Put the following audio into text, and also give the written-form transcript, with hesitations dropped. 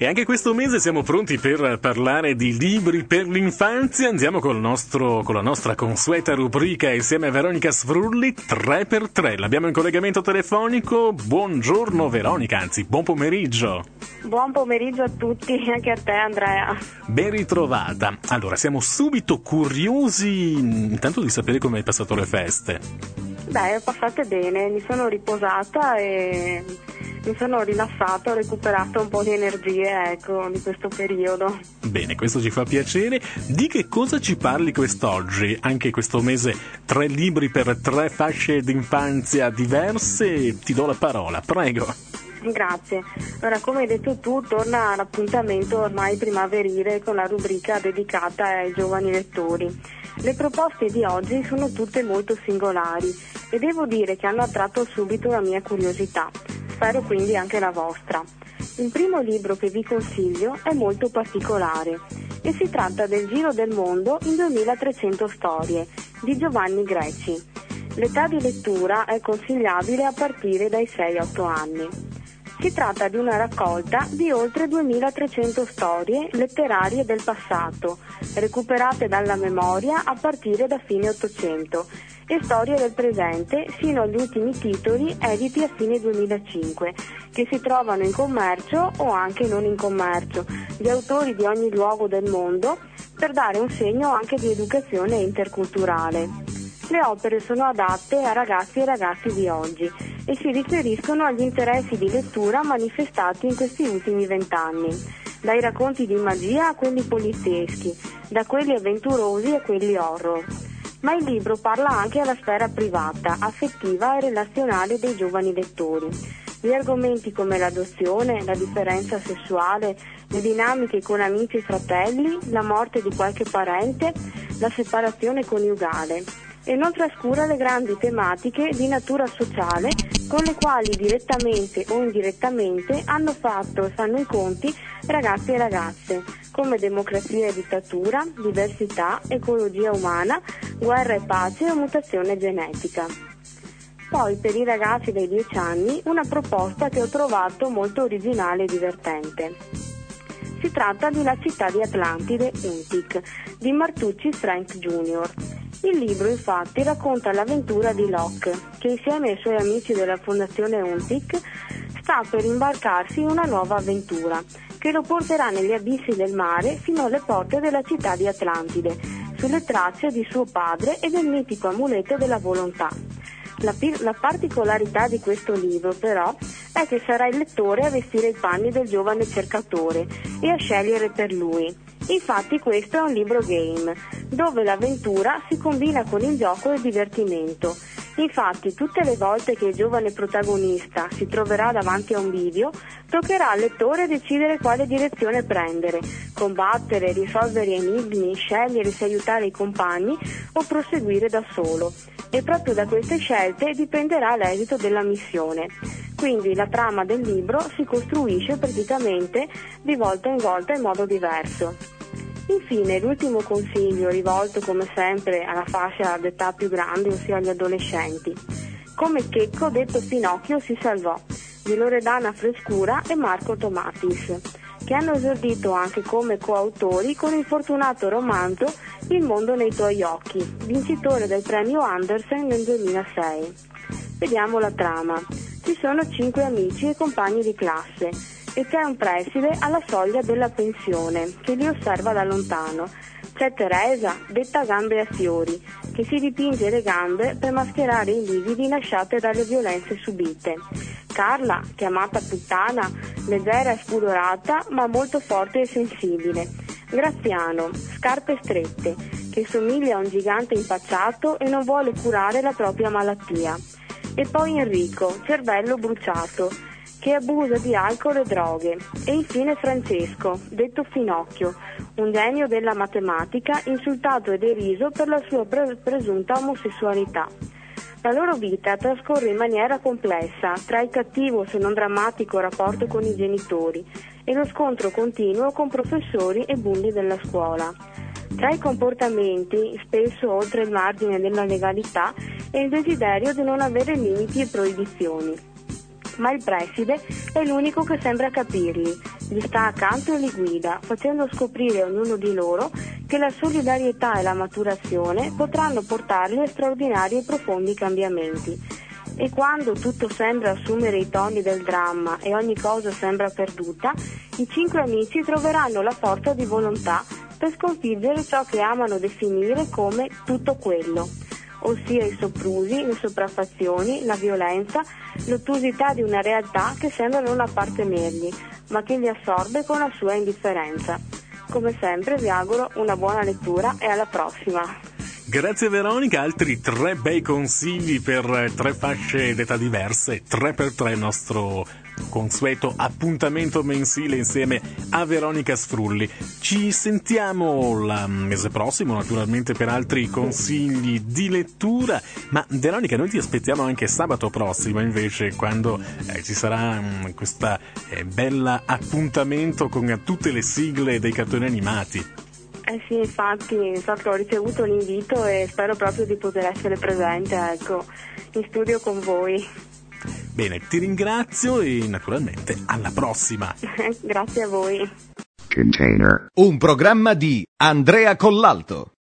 E anche questo mese siamo pronti per parlare di libri per l'infanzia. Andiamo con la nostra consueta rubrica insieme a Veronica Sfrulli, 3x3. L'abbiamo in collegamento telefonico. Buongiorno Veronica, anzi buon pomeriggio. Buon pomeriggio a tutti, anche a te Andrea. Ben ritrovata. Allora, siamo subito curiosi intanto di sapere come hai passato le feste. Beh, passate bene, mi sono riposata e mi sono rilassata, ho recuperato un po' di energie, ecco, di questo periodo. Bene, questo ci fa piacere. Di che cosa ci parli quest'oggi? Anche questo mese 3 libri per 3 fasce d'infanzia diverse. Ti do la parola, prego. Grazie. Ora, come hai detto tu, torna l'appuntamento ormai primaverile con la rubrica dedicata ai giovani lettori. Le proposte di oggi sono tutte molto singolari e devo dire che hanno attratto subito la mia curiosità. Spero quindi anche la vostra. Il primo libro che vi consiglio è molto particolare e si tratta del Giro del mondo in 2300 storie di Giovanni Greci. L'età di lettura è consigliabile a partire dai 6-8 anni. Si tratta di una raccolta di oltre 2300 storie letterarie del passato, recuperate dalla memoria a partire da fine Ottocento, e storie del presente sino agli ultimi titoli editi a fine 2005, che si trovano in commercio o anche non in commercio, di autori di ogni luogo del mondo, per dare un segno anche di educazione interculturale. Le opere sono adatte a ragazzi e ragazze di oggi e si riferiscono agli interessi di lettura manifestati in questi ultimi 20 anni, dai racconti di magia a quelli polizieschi, da quelli avventurosi a quelli horror. Ma il libro parla anche alla sfera privata, affettiva e relazionale dei giovani lettori. Gli argomenti come l'adozione, la differenza sessuale, le dinamiche con amici e fratelli, la morte di qualche parente, la separazione coniugale. E non trascura le grandi tematiche di natura sociale con le quali direttamente o indirettamente hanno fatto e fanno i conti ragazzi e ragazze, come democrazia e dittatura, diversità, ecologia umana, guerra e pace o mutazione genetica. Poi per i ragazzi dai 10 anni una proposta che ho trovato molto originale e divertente. Si tratta di La città di Atlantide, Untic, di Martucci Frank Jr. Il libro infatti racconta l'avventura di Locke, che insieme ai suoi amici della fondazione Untic sta per imbarcarsi in una nuova avventura, che lo porterà negli abissi del mare fino alle porte della città di Atlantide, sulle tracce di suo padre e del mitico amuleto della volontà. La particolarità di questo libro però è che sarà il lettore a vestire i panni del giovane cercatore e a scegliere per lui. Infatti questo è un libro game, dove l'avventura si combina con il gioco e il divertimento. Infatti tutte le volte che il giovane protagonista si troverà davanti a un bivio, toccherà al lettore decidere quale direzione prendere, combattere, risolvere enigmi, scegliere se aiutare i compagni o proseguire da solo. E proprio da queste scelte dipenderà l'esito della missione. Quindi la trama del libro si costruisce praticamente di volta in volta in modo diverso. Infine, l'ultimo consiglio, rivolto come sempre alla fascia d'età più grande, ossia agli adolescenti. Come Checco, detto Pinocchio, si salvò, di Loredana Frescura e Marco Tomatis, che hanno esordito anche come coautori con il fortunato romanzo Il mondo nei tuoi occhi, vincitore del premio Andersen nel 2006. Vediamo la trama. Ci sono 5 amici e compagni di classe e c'è un preside alla soglia della pensione che li osserva da lontano. C'è Teresa, detta Gambe a fiori, che si dipinge le gambe per mascherare i lividi lasciate dalle violenze subite. Carla, chiamata Puttana, leggera e spudorata ma molto forte e sensibile. Graziano, scarpe strette, che somiglia a un gigante impacciato e non vuole curare la propria malattia. E poi Enrico, cervello bruciato, che abusa di alcol e droghe. E infine Francesco, detto Finocchio, un genio della matematica insultato e deriso per la sua presunta omosessualità. La loro vita trascorre in maniera complessa tra il cattivo se non drammatico rapporto con i genitori e lo scontro continuo con professori e bulli della scuola. Tra i comportamenti, spesso oltre il margine della legalità, è il desiderio di non avere limiti e proibizioni. ma il preside è l'unico che sembra capirli, gli sta accanto e li guida, facendo scoprire a ognuno di loro che la solidarietà e la maturazione potranno portarli a straordinari e profondi cambiamenti. E quando tutto sembra assumere i toni del dramma e ogni cosa sembra perduta, i 5 amici troveranno la forza di volontà per sconfiggere ciò che amano definire come tutto quello, ossia i soprusi, le sopraffazioni, la violenza, l'ottusità di una realtà che sembra non appartenergli, ma che li assorbe con la sua indifferenza. Come sempre vi auguro una buona lettura e alla prossima. Grazie Veronica, altri 3 bei consigli per 3 fasce d'età diverse, 3x3 il nostro consueto appuntamento mensile insieme a Veronica Sfrulli. Ci sentiamo il mese prossimo naturalmente per altri consigli di lettura, ma Veronica noi ti aspettiamo anche sabato prossimo invece quando ci sarà questa bella appuntamento con tutte le sigle dei cartoni animati. Sì, infatti ho ricevuto l'invito e spero proprio di poter essere presente, in studio con voi. Bene, ti ringrazio e naturalmente alla prossima. Grazie a voi. Container. Un programma di Andrea Collalto.